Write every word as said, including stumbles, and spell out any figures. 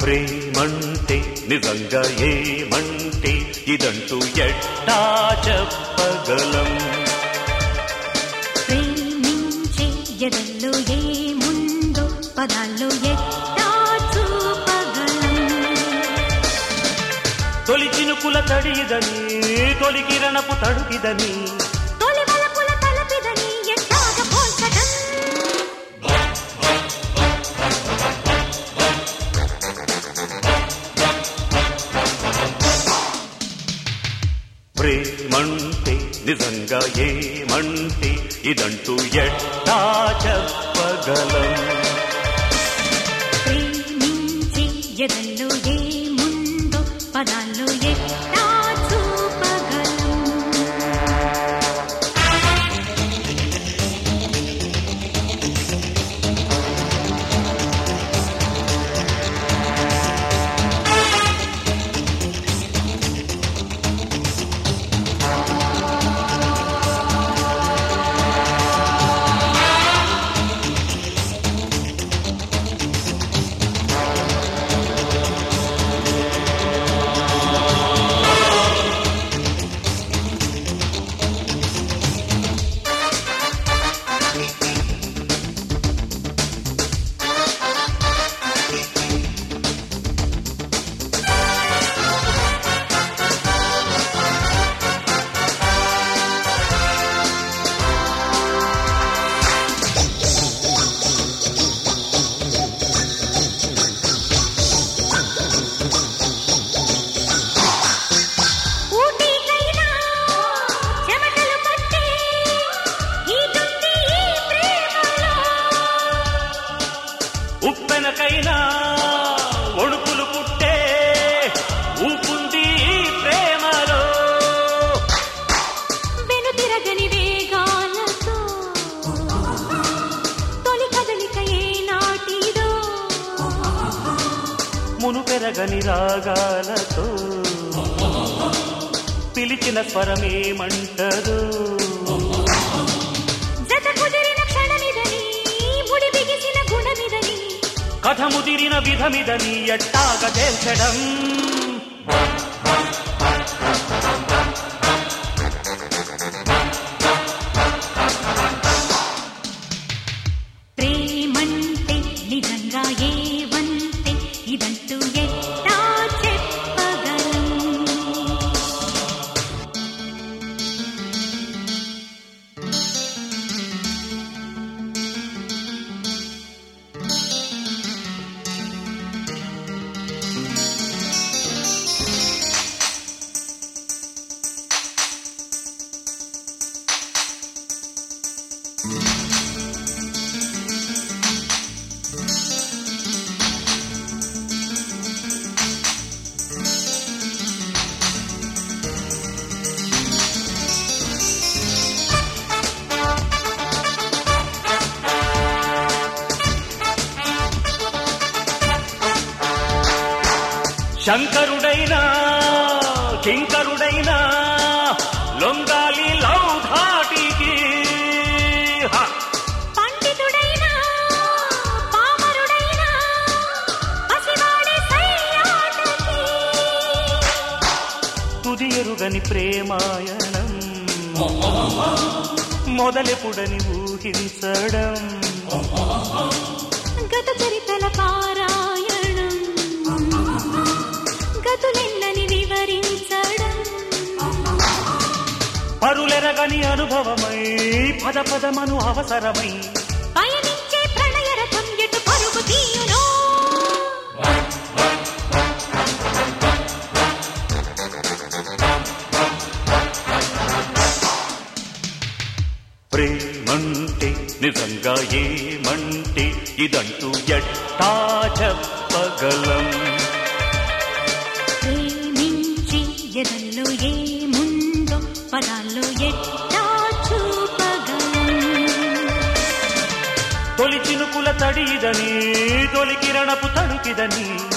ప్రేమంటే నిజంగా ఏమంటే ఇదంటూ ఎట్టా చెప్పగలం. ప్రేమించే ఎదల్లో ఏముందో పదాల్లో ఎట్టా చూపగలం. తొలి చినుకుల తడిదని తొలి కిరణపు తడుకిదని తొలి వలపుల తలపిదని ఎట్టాగ పోల్చడం. ప్రేమంటే నిజంగా ఏమంటే ఇదంటూ ఎట్టా చెప్పగలం. ప్రేమించే ఎదల్లో ఏముందో పదాల్లో ఎట్టా చూపగలం. ఊటీకైనా చెమటలు పట్టే ఈదుంది ఈ ప్రేమలో. ఉప్పెనకైనా ఒడుపులు పుట్టే ఊపుంది ఈ ప్రేమలో. వెనుతిరగని వేగాలతో తొలి కదలిక ఏనాటిదో. మునుపెరగని రాగాలతో పిలిచిన స్వరమేమంటదో. జత కుదిరిన క్షణమిదని ముడి బిగిసిన గుణమిదని కథ ముదిరిన విధమిదని ఎట్టాగ తేల్చడం. ప్రేమంటే నిజంగా ఏవంటే ఇదంటూ ఎట్టా చెప్పగలం. శంకరుడైనా కింకరుడైనా లొంగాలి లవ్ ధాటికి. హ! పండితుడైనా పామరుడైనా పసివాడే సయ్యాటకి. తుది ఎరుగని ప్రేమాయణం మొదలెపుడని ఊహించడం. గత చరితల పారాయణం గతులెన్నని వివరించడం. పరులెరగని అనుభవమై పద పదమను అవసరమై పయనించే ప్రణయ రథం ఎటు పరుగు తీయునో. ప్రేమంటే నిజంగా ఏమంటే ఇదంటూ ఎట్టా చెప్పగలం. ప్రేమించి ఎదల్లో ఏముందో పదాల్లో ఎట్టా చూపగలం. తొలి చినుకుల తడిదని తొలి కిరణపు తడుకిదని